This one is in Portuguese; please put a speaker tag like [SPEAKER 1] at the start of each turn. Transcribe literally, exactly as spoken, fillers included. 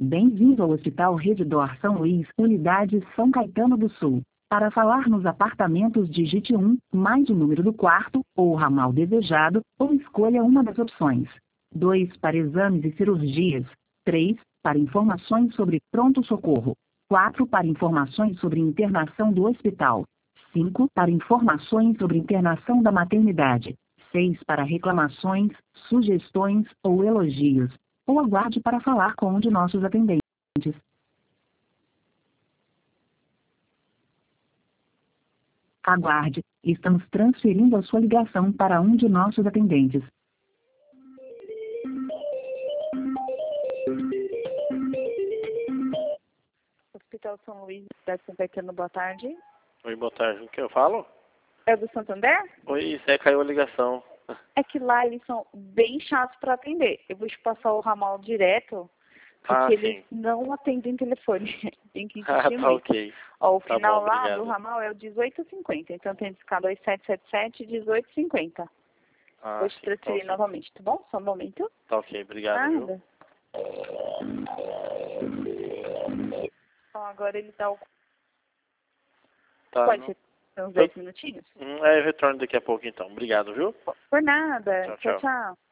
[SPEAKER 1] Bem-vindo ao Hospital Redidor São Luís, Unidade São Caetano do Sul. Para falar nos apartamentos, digite um, mais o número do quarto, ou o ramal desejado, ou escolha uma das opções. dois. Para exames e cirurgias. três. Para informações sobre pronto-socorro. quatro. Para informações sobre internação do hospital. cinco. Para informações sobre internação da maternidade. seis. Para reclamações, sugestões ou elogios. Ou aguarde para falar com um de nossos atendentes. Aguarde, estamos transferindo a sua ligação para um de nossos atendentes.
[SPEAKER 2] Hospital São Luís, cidade de São Caetano, boa tarde.
[SPEAKER 3] Oi, boa tarde. O que eu falo?
[SPEAKER 2] É do Santander?
[SPEAKER 3] Oi, Zé, caiu a ligação.
[SPEAKER 2] É que lá eles são bem chatos para atender. Eu vou te passar o ramal direto, porque
[SPEAKER 3] Ah,
[SPEAKER 2] eles
[SPEAKER 3] sim.
[SPEAKER 2] não atendem telefone. Tem que insistir
[SPEAKER 3] Ah, tá
[SPEAKER 2] muito.
[SPEAKER 3] ok.
[SPEAKER 2] Ó, o
[SPEAKER 3] Tá
[SPEAKER 2] final
[SPEAKER 3] bom,
[SPEAKER 2] lá
[SPEAKER 3] obrigado.
[SPEAKER 2] do ramal é o dezoito cinquenta. Então tem que ficar dois sete sete sete, dezoito cinquenta.
[SPEAKER 3] Ah,
[SPEAKER 2] Vou te
[SPEAKER 3] sim,
[SPEAKER 2] transferir
[SPEAKER 3] tá ok.
[SPEAKER 2] novamente, tá bom? Só um momento.
[SPEAKER 3] Tá ok, obrigado, viu?
[SPEAKER 2] Nada. Então agora ele dá o...
[SPEAKER 3] Tá,
[SPEAKER 2] Pode
[SPEAKER 3] não...
[SPEAKER 2] ser uns dez minutinhos?
[SPEAKER 3] Hum, é, eu retorno daqui a pouco então. Obrigado, viu?
[SPEAKER 2] Por nada.
[SPEAKER 3] Tchau,
[SPEAKER 2] Tchau,
[SPEAKER 3] tchau.
[SPEAKER 2] tchau.